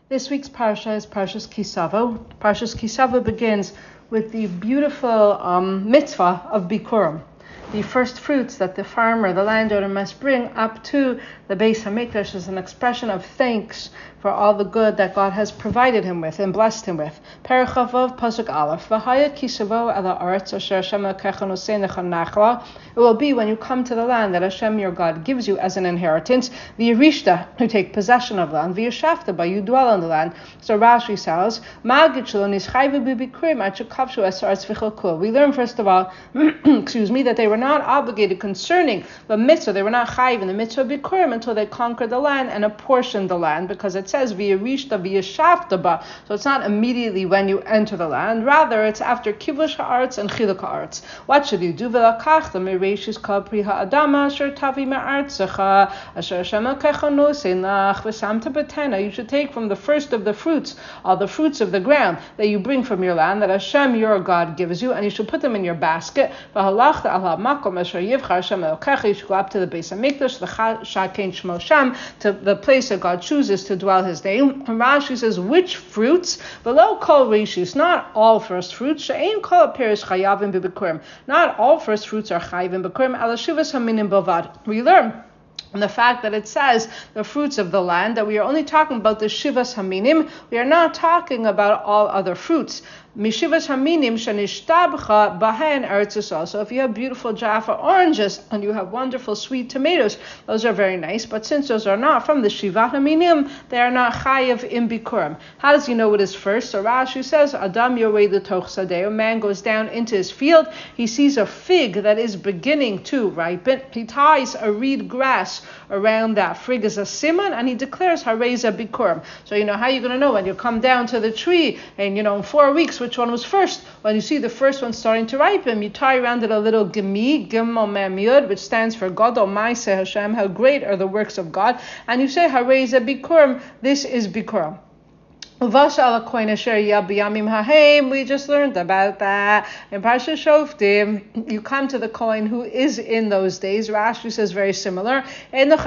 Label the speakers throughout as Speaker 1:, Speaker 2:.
Speaker 1: This week's parsha is Parshas Kisavo. Parshas Kisavo begins with the beautiful mitzvah of Bikurim, the first fruits that the farmer, the landowner, must bring up to the Beis HaMikdash as an expression of thanks for all the good that God has provided him with and blessed him with. Perek Chavav Pasuk Aleph. V'haya kisavo ala aretz asher Hashem Elokecha nosenecha nachla. It will be when you come to the land that Hashem your God gives you as an inheritance. V'yirishta, you take possession of land. V'yishafta, but you dwell on the land. So Rashi says, Magid shelo nischayvu b'bikurim ad shekavshu es haaretz v'chalkuha. We learn first of all, that they were not obligated concerning the mitzvah. They were not chayiv in the mitzvah of bikurim until they conquered the land and apportioned the land, because it says v'yirishta v'yishafta ba. So it's not immediately when you enter the land. Rather, it's after kivush haaretz and chiluk haaretz. What should you do? V'lakachta mereishis kol pri ha'adama asher tavi me'artzecha asher Hashem Elokecha nosein lach v'samta b'tena. You should take from the first of the fruits, all the fruits of the ground that you bring from your land that Hashem your God gives you, and you should put them in your basket. V'halachta al ha'makom asher yivchar Hashem Elokecha. You should go up to the Beis HaMikdash, the Shakein Shmo Sham, to the place that God chooses to dwell His name. And Rashi says, which fruits? Below kol rishis, not all first fruits. She'ein kol aperis chayavim b'bikurim. Not all first fruits are chayavim b'bikurim. Ala shivas haminim bavad. We learn and the fact that it says the fruits of the land, that we are only talking about the shivas haminim. We are not talking about all other fruits. Mishivas haminim shanishtabcha bahen eretz Yisrael. So if you have beautiful Jaffa oranges and you have wonderful sweet tomatoes, those are very nice. But since those are not from the shivat haminim, they are not chayav in bikurim. How does he know what is first? So Rashi says, Adam yorei l'toch sadeh. A man goes down into his field. He sees a fig that is beginning to ripen. He ties a reed grass around that fig as a simon, and he declares hareza bikurim. So how are you going to know when you come down to the tree and in 4 weeks which one was first? When you see the first one starting to ripen, you tie around it a little gimel mem yud, which stands for Gadol Ma'aseh Hashem, how great are the works of God, and you say hareza bikurim, this is bikurim. We just learned about that in Parshas Shoftim. You come to the coin who is in those days. Rashi says very similar. We only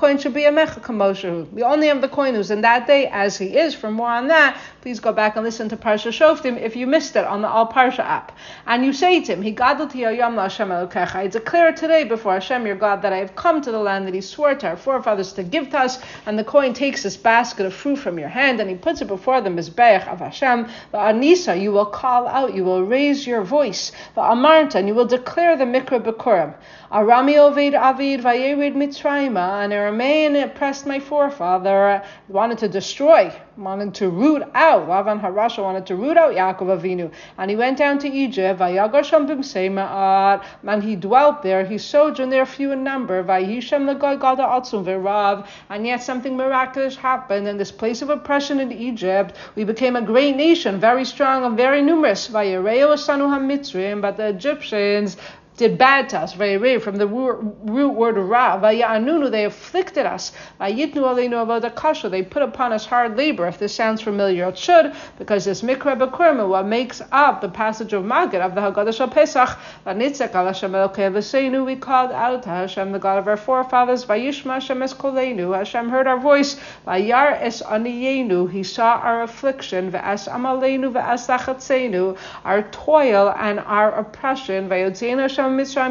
Speaker 1: have the coin who's in that day as he is. For more on that, please go back and listen to Parshas Shoftim if you missed it on the All Parsha app. And you say to him, I declare today before Hashem your God that I have come to the land that He swore to our forefathers to give to us. And the coin takes this basket of fruit from your hand and he puts it before the Mizbeach of Hashem. Va'anisa, you will call out, you will raise your voice. Va'amarta, and you will declare the Mikra Bikurim. Arami Oved Avid Vayered Mitzrayma, and Aramean oppressed my forefather, wanted to destroy, wanted to root out. Lavan Harasha wanted to root out Yaakov Avinu, and he went down to Egypt. Vayagar Sham B'Msei Ma'at, and he dwelt there. He sojourned there few in number. Vayishem L'Gad Gada Atzum V'Rav, and yet something miraculous happened in this place of oppression in Egypt. We became a great nation, very strong and very numerous. Vayireu Asanu HaMitzrim, but the Egyptians did bad to us, very from the root word of ra. Vayanunu, they afflicted us. Vayitnu aleinu avoda kasha, they put upon us hard labor. If this sounds familiar, it should, because this mikra b'kurim, what makes up the passage of Magid of the Haggadah Shal Pesach. Vanitzek al Hashem Elokei V'seinu, we called out to Hashem, the God of our forefathers. Vayishma Hashem es koleinu, Hashem heard our voice. Vayar es aniyenu, He saw our affliction. V'as amaleinu v'as lachatzeinu, our toil and our oppression. Vayotzeinu Hashem and the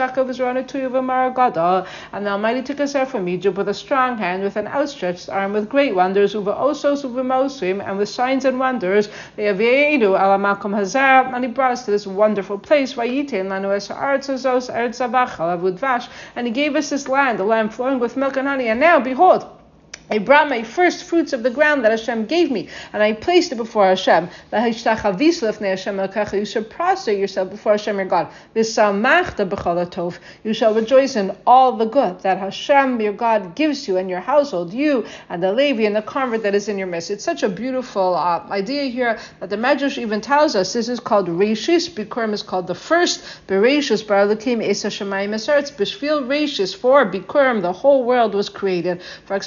Speaker 1: Almighty took us out from Egypt with a strong hand, with an outstretched arm, with great wonders, and with signs and wonders. And He brought us to this wonderful place. And He gave us this land, a land flowing with milk and honey. And now, behold, I brought my first fruits of the ground that Hashem gave me, and I placed it before Hashem. You should prostrate yourself before Hashem your God. You shall rejoice in all the good that Hashem your God gives you and your household, you and the Levi and the convert that is in your midst. It's such a beautiful idea here that the Medrash even tells us. This is called Reishis. Bikurim is called the first. Bereishis Baralukim Esa Shemayim Esaretz. Bishvil Reishis, for Bikurim the whole world was created, for expressing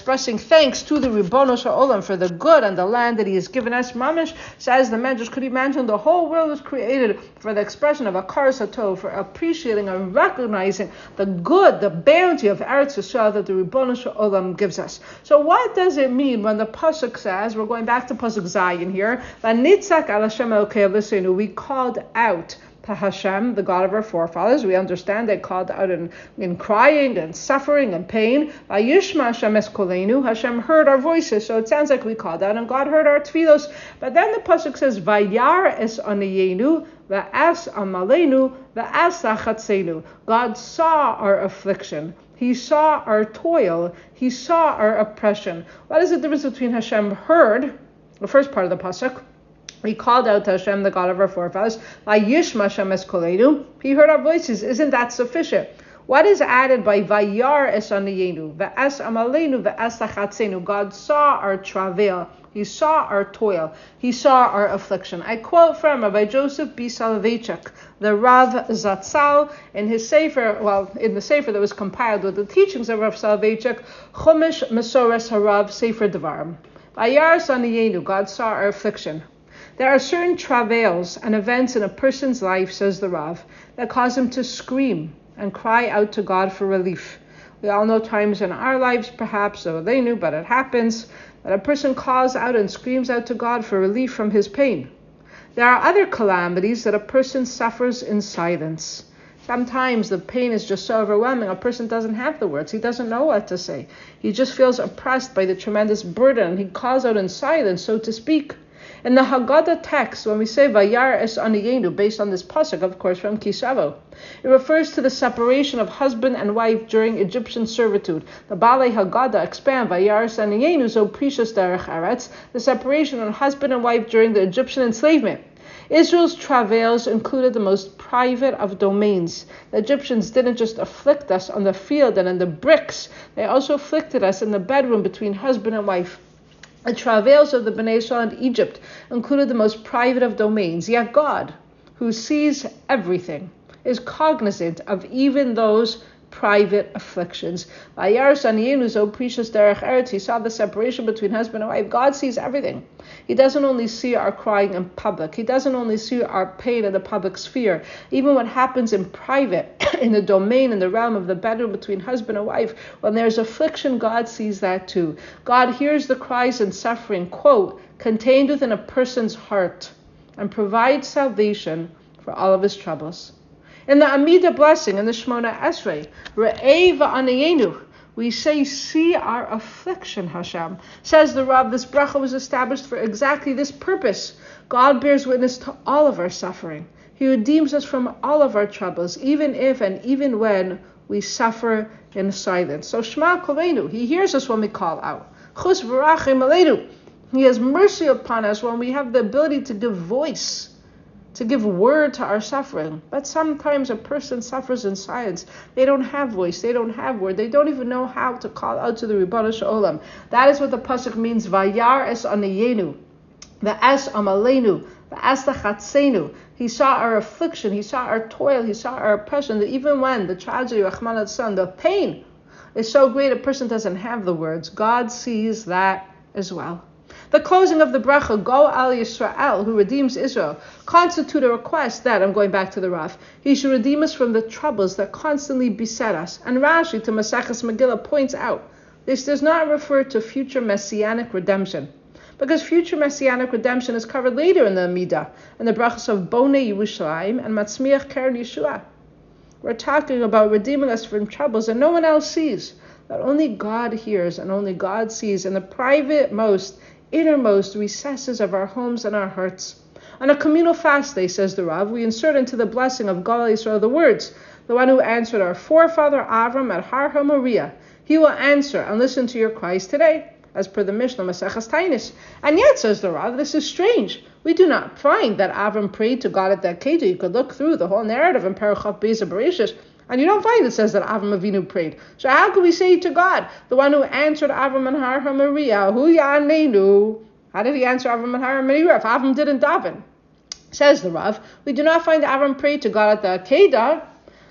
Speaker 1: thanks to the Ribbono Shel Olam for the good and the land that he has given us. Mamish says the Medrash, could you imagine the whole world was created for the expression of Hakaras HaTov, for appreciating and recognizing the good, the bounty of Eretz Yisrael that the Ribbono Shel Olam gives us. So what does it mean when the Pasuk says, we're going back to Pasuk Zayin here, Vanitzak al Hashem Elokei Eloseinu, we called out to Hashem, the God of our forefathers. We understand they called out in crying and suffering and pain. Vayishma Hashem es koleinu, Hashem heard our voices. So it sounds like we called out and God heard our tefillos. But then the pasuk says, Vayar es aniyenu, va'as amalenu, va'as lachatzenu. God saw our affliction. He saw our toil. He saw our oppression. What is the difference between Hashem heard, the first part of the pasuk? We called out to Hashem, the God of our forefathers. Vayishma Hashem es koleinu. He heard our voices. Isn't that sufficient? What is added by Vayar es aniyenu, va'as amalenu, va'as lachatzenu? God saw our travail. He saw our toil. He saw our affliction. I quote from Rabbi Joseph B. Soloveitchik, the Rav Zatzal, in his sefer, in the sefer that was compiled with the teachings of Rav Soloveitchik, Chumash Mesoras Harav Sefer Devarim. Vayar es aniyenu. God saw our affliction. There are certain travails and events in a person's life, says the Rav, that cause him to scream and cry out to God for relief. We all know times in our lives, perhaps, or they knew, but it happens, that a person calls out and screams out to God for relief from his pain. There are other calamities that a person suffers in silence. Sometimes the pain is just so overwhelming, a person doesn't have the words. He doesn't know what to say. He just feels oppressed by the tremendous burden. He calls out in silence, so to speak. In the Haggadah text, when we say Vayar es aniyenu, based on this pasuk, of course, from Kisavo, it refers to the separation of husband and wife during Egyptian servitude. The Balei Haggadah expand Vayar es aniyenu, so precious derech eretz, the separation of husband and wife during the Egyptian enslavement. Israel's travails included the most private of domains. The Egyptians didn't just afflict us on the field and in the bricks, they also afflicted us in the bedroom between husband and wife. The travails of the Bnei Israel in Egypt included the most private of domains, yet God, who sees everything, is cognizant of even those private afflictions. Vayar es aniyenu, so precious derech eretz, he saw the separation between husband and wife. God sees everything. He doesn't only see our crying in public. He doesn't only see our pain in the public sphere. Even what happens in private, in the domain, in the realm of the bedroom between husband and wife, when there's affliction, God sees that too. God hears the cries and suffering, quote, contained within a person's heart, and provides salvation for all of his troubles. In the Amidah blessing, in the Shemona Esrei, Re'ei v'aniyenu, we say, see our affliction, Hashem. Says the Rav, this bracha was established for exactly this purpose. God bears witness to all of our suffering. He redeems us from all of our troubles, even if and even when we suffer in silence. So Shema Koleinu, he hears us when we call out. Chus v'rachim aleinu, he has mercy upon us when we have the ability to give voice, to give word to our suffering. But sometimes a person suffers in silence. They don't have voice. They don't have word. They don't even know how to call out to the Ribbono Shel Olam. That is what the pasuk means. Vayar es aniyenu, va'as amalenu, va'as lachatzenu. He saw our affliction. He saw our toil. He saw our oppression. That even when the tragedy, Rahman al-San, the pain is so great, a person doesn't have the words. God sees that as well. The closing of the bracha, Go al Yisrael, who redeems Israel, constitute a request that, I'm going back to the Rav, he should redeem us from the troubles that constantly beset us. And Rashi to Maseches Megillah points out, this does not refer to future messianic redemption, because future messianic redemption is covered later in the Amidah, in the brachas of Bonei Yerushalayim and Matzmiach Keren Yeshua. We're talking about redeeming us from troubles that no one else sees, that only God hears and only God sees in the private, innermost recesses of our homes and our hearts. On a communal fast day, says the Rav, we insert into the blessing of Gal Yisrael the words, the one who answered our forefather Avram at Har HaMoriah. He will answer and listen to your cries today, as per the Mishnah Maseches Tainis. And yet, says the Rav, this is strange. We do not find that Avram prayed to God at that Kedah. You could look through the whole narrative in Parashas Beis Bereshis, and you don't find it says that Avram Avinu prayed. So how can we say to God, the one who answered Avram and Har HaMoriah, Hu Ya'anenu? How did he answer Avram and Har HaMoriah if Avram didn't daven? Says the Rav, we do not find Avram prayed to God at the Kedah.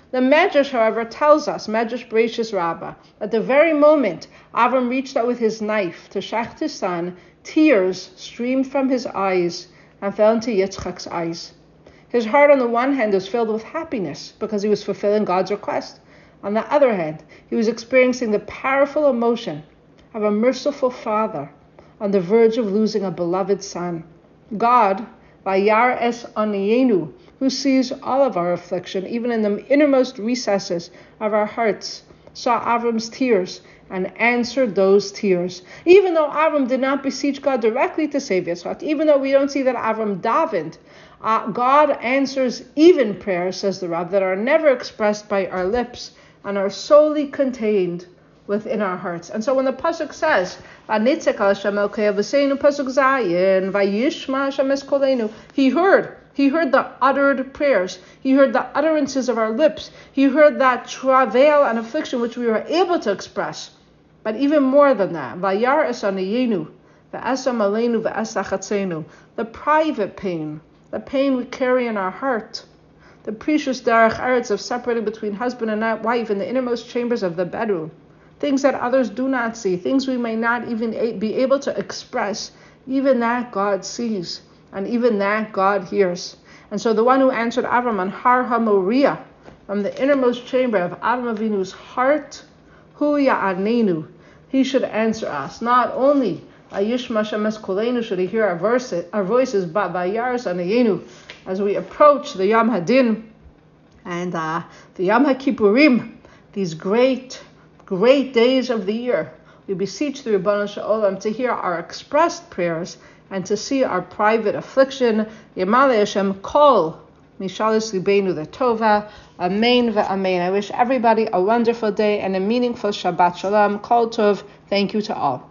Speaker 1: The Medrash, however, tells us, Medrash Bereshis Rabbah, at the very moment Avram reached out with his knife to shecht his son, tears streamed from his eyes and fell into Yitzchak's eyes. His heart on the one hand was filled with happiness because he was fulfilling God's request. On the other hand, he was experiencing the powerful emotion of a merciful father on the verge of losing a beloved son. God, Vayar es aniyenu, who sees all of our affliction, even in the innermost recesses of our hearts, saw Avram's tears and answered those tears. Even though Avram did not beseech God directly to save Yitzchak, even though we don't see that Avram davened, God answers even prayers, says the Rab, that are never expressed by our lips and are solely contained within our hearts. And so when the pasuk says, He heard the uttered prayers. He heard the utterances of our lips. He heard that travail and affliction which we were able to express. But even more than that, the private pain, the pain we carry in our heart, the precious derech eretz of separating between husband and wife in the innermost chambers of the bedroom, things that others do not see, things we may not even be able to express, even that God sees, and even that God hears. And so the one who answered Avram on Har HaMoriah, from the innermost chamber of Avram Avinu's heart, Hu Ya'anenu, he should answer us. Not only Ayishma Shemes Kolenu should he hear our voices, but Vayar Sanayenu, as we approach the Yom Hadin and the Yom HaKippurim, these great days of the year. We beseech the Ribono Shel Olam to hear our expressed prayers and to see our private affliction. Yamale Hashem Kol Mishalis Libeinu the Tova. Amen v'amen. I wish everybody a wonderful day and a meaningful Shabbat Shalom. Kol Tov. Thank you to all.